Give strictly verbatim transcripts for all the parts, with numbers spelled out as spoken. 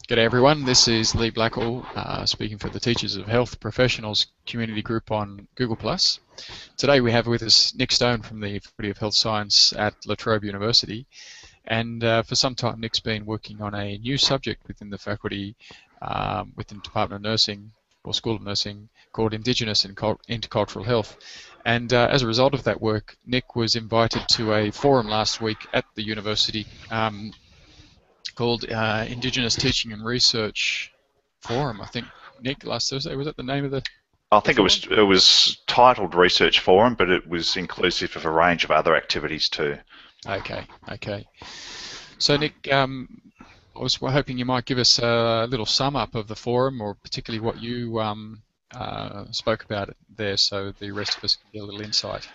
G'day everyone, this is Lee Blackall uh, speaking for the Teachers of Health Professionals community group on Google plus. Today we have with us Nick Stone from the Faculty of Health Science at La Trobe University, and uh, for some time Nick's been working on a new subject within the faculty um, within the Department of Nursing or School of Nursing called Indigenous and Intercultural Health. And uh, as a result of that work, Nick was invited to a forum last week at the university um, called uh, Indigenous Teaching and Research Forum. I think, Nick, last Thursday, was that the name of the I think it was it was titled Research Forum, but it was inclusive of a range of other activities too. Okay, okay. So Nick, um, I was hoping you might give us a little sum up of the forum, or particularly what you um, uh, spoke about there, so the rest of us can get a little insight.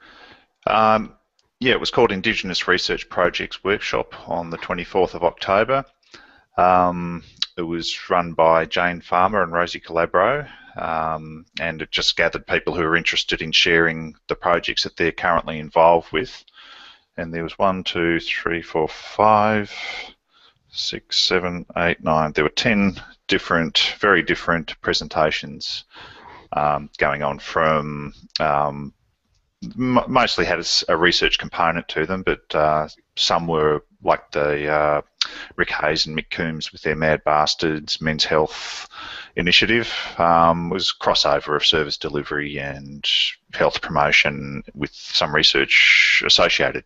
Um, yeah, it was called Indigenous Research Projects Workshop on the twenty-fourth of October. Um, it was run by Jane Farmer and Rosie Calabro, um, and it just gathered people who are interested in sharing the projects that they're currently involved with. And there was one, two, three, four, five, six, seven, eight, nine. There were ten different, very different presentations um, going on from um, mostly had a research component to them, but uh, some were like the uh, Rick Hayes and Mick Coombs with their Mad Bastards Men's Health initiative. Um, was crossover of service delivery and health promotion with some research associated.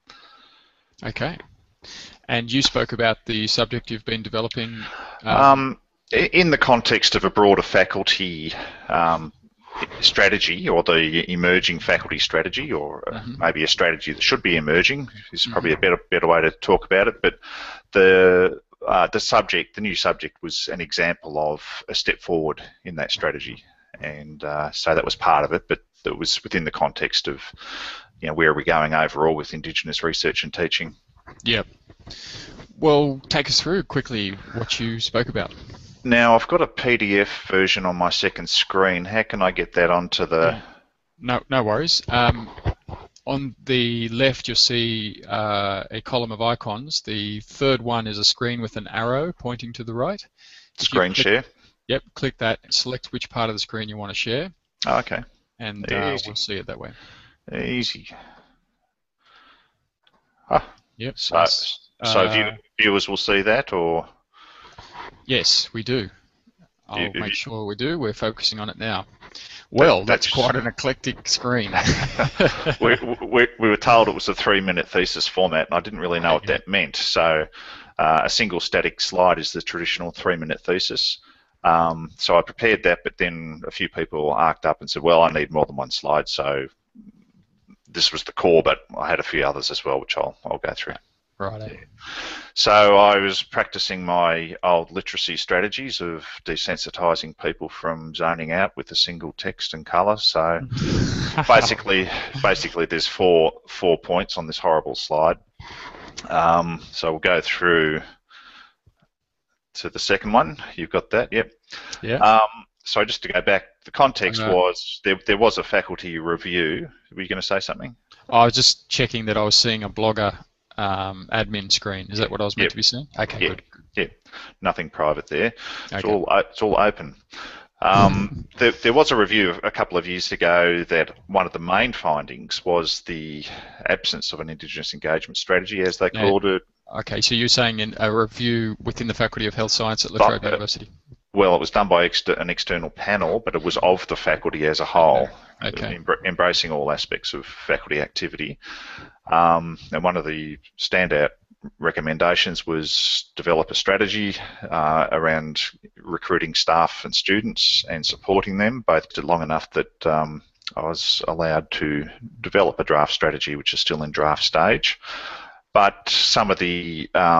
Okay. And you spoke about the subject you've been developing. Um, um, in the context of a broader faculty um, strategy, or the emerging faculty strategy, or mm-hmm. maybe a strategy that should be emerging is probably mm-hmm. a better better way to talk about it. But the uh, the subject, the new subject, was an example of a step forward in that strategy, and uh, so that was part of it. But it was within the context of, you know, where are we going overall with Indigenous research and teaching. Yep. Well, take us through quickly what you spoke about. Now, I've got a P D F version on my second screen. How can I get that onto the... No, no worries. Um, on the left, you'll see uh, a column of icons. The third one is a screen with an arrow pointing to the right. Screen click, share? Yep, click that, select which part of the screen you want to share. Oh, okay. And uh, we'll see it that way. Easy. Ah, yep. So, so uh, view, viewers will see that, or...? Yes, we do. I'll you, make you, sure we do. We're focusing on it now. Well, that, that's, that's quite an eclectic screen. we, we, we were told it was a three-minute thesis format, and I didn't really know what that meant. So uh, a single static slide is the traditional three-minute thesis. Um, so I prepared that, but then a few people arced up and said, well, I need more than one slide. So this was the core, but I had a few others as well, which I'll, I'll go through. Right. Yeah. So I was practicing my old literacy strategies of desensitising people from zoning out with a single text and colour. So basically, basically, there's four four points on this horrible slide. Um, so we'll go through to the second one. You've got that, yep. Yeah. Um, so just to go back, the context uh, was there. There was a faculty review. Were you going to say something? I was just checking that I was seeing a Blogger Um, admin screen. Is that what I was meant yep. to be seeing? Okay, yep. good. Yeah, nothing private there. Okay. It's all it's all open. Um, there, there was a review a couple of years ago that one of the main findings was the absence of an Indigenous engagement strategy, as they called yeah. it. Okay, so you're saying in a review within the Faculty of Health Science at La Trobe uh, University? Well, it was done by exter an external panel, but it was of the faculty as a whole, okay. em embracing all aspects of faculty activity. Um, and one of the standout recommendations was develop a strategy uh, around recruiting staff and students and supporting them, both long enough that um, I was allowed to develop a draft strategy, which is still in draft stage. But some of the um,